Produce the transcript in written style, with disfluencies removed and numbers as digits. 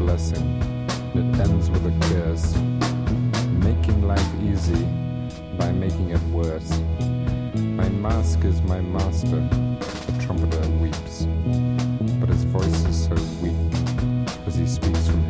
blessing that ends with a curse, making life easy by making it worse. My mask is my master, the trumpeter weeps, but his voice is so weak as he speaks from